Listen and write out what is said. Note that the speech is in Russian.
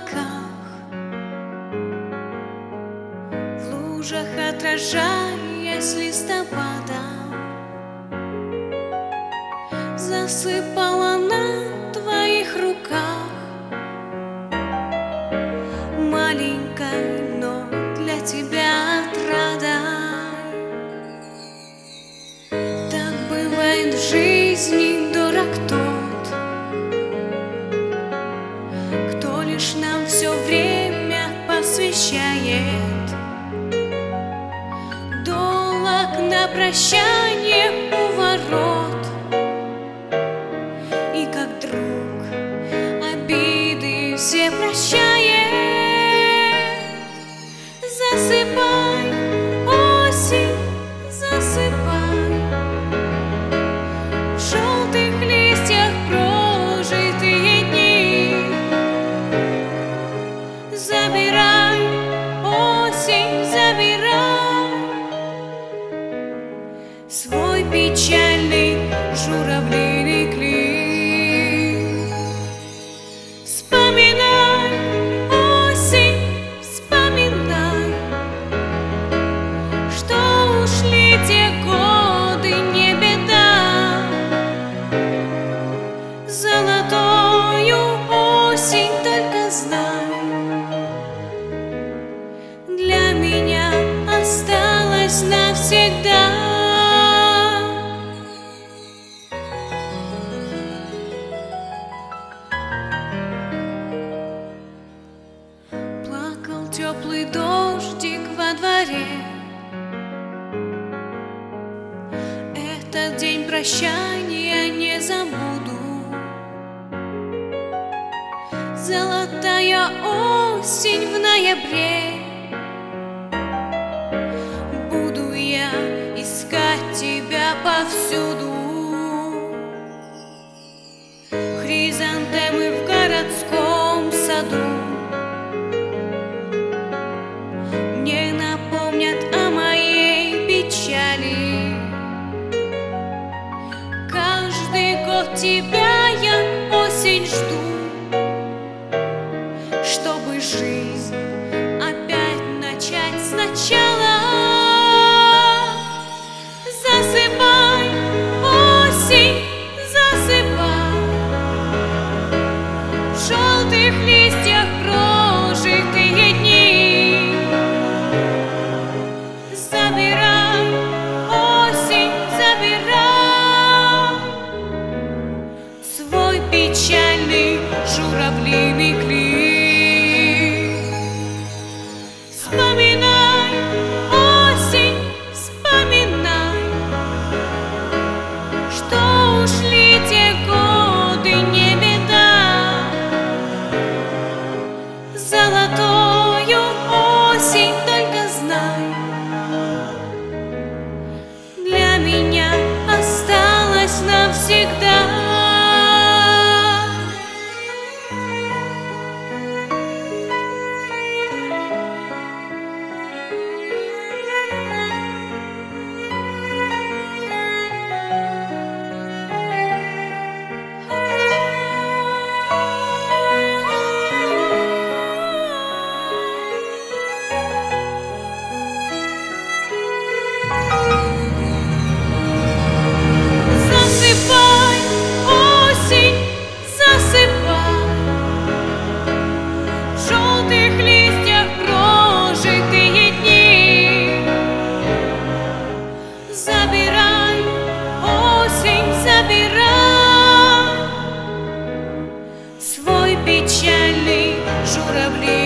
облаках, в лужах отражаясь листопадом, засыпала на твоих руках, маленькой, но для тебя отрадой. Так бывает в жизни, дурак тот, кто лишь нам все время посвящает. Долг на прощание у ворот, и как друг обиды все прощает. Засыпай, осень, засыпай, в желтых листьях прожитые дни. Забирай, осень, забирай свой печальный журавлиный клин. Вспоминай, осень, вспоминай, что ушли те годы, не беда. Золотою осень, только знай, для меня осталась навсегда. Плакал теплый дождик во дворе, этот день прощания не забуду. Золотая осень в ноябре, буду я искать тебя повсюду. Хризантемы в городском саду мне напомнят о моей печали. Каждый год тебя я, осень, жду, чтобы жизнь опять начать сначала. Засыпай, осень, засыпай, в желтых листьях прожитые дни. Забирай, осень, забирай свой печальный журавлиный клин. Вспоминай, осень, вспоминай, что ушли те годы, не беда. Золотою осень, только знай, для меня осталась навсегда. Засыпай, осень, засыпай, в желтых листьях прожитые дни. Забирай, осень, забирай свой печальный журавлиный